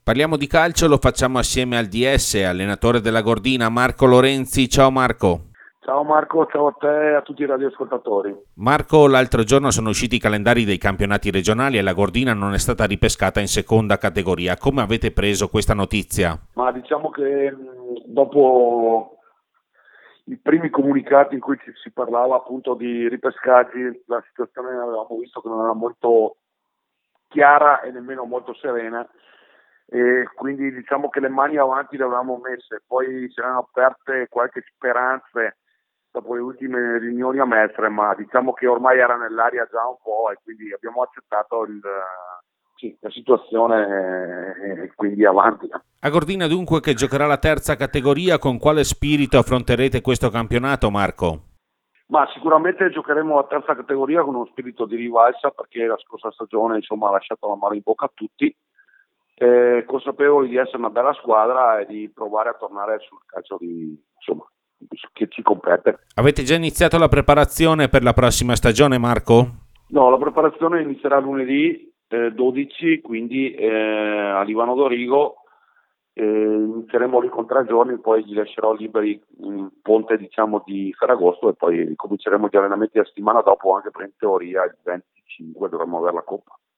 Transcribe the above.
Parliamo di calcio, lo facciamo assieme al DS, allenatore della Gordina, Marco Lorenzi. Ciao Marco. Ciao Marco, ciao a te e a tutti i radioascoltatori. Marco, l'altro giorno sono usciti i calendari dei campionati regionali e la Gordina non è stata ripescata in seconda categoria. Come avete preso questa notizia? Ma diciamo che dopo i primi comunicati in cui si parlava appunto di ripescaggi, la situazione avevamo visto che non era molto chiara e nemmeno molto serena, e quindi diciamo che le mani avanti le avevamo messe, poi si erano aperte qualche speranze dopo le ultime riunioni a Mestre, ma diciamo che ormai era nell'aria già un po' e quindi abbiamo accettato sì, la situazione e quindi avanti. A Gordina dunque che giocherà la terza categoria, con quale spirito affronterete questo campionato, Marco? Ma sicuramente giocheremo a terza categoria con uno spirito di rivalsa, perché la scorsa stagione insomma ha lasciato la mano in bocca a tutti, consapevoli di essere una bella squadra e di provare a tornare sul calcio insomma, che ci compete. Avete già iniziato la preparazione per la prossima stagione, Marco? No, la preparazione inizierà lunedì 12, quindi a Livano Dorigo. Inizieremo lì con 3 giorni, poi li lascerò liberi in ponte diciamo di Ferragosto e poi cominceremo gli allenamenti la settimana dopo, anche per in teoria il 25 dovremmo avere la Coppa.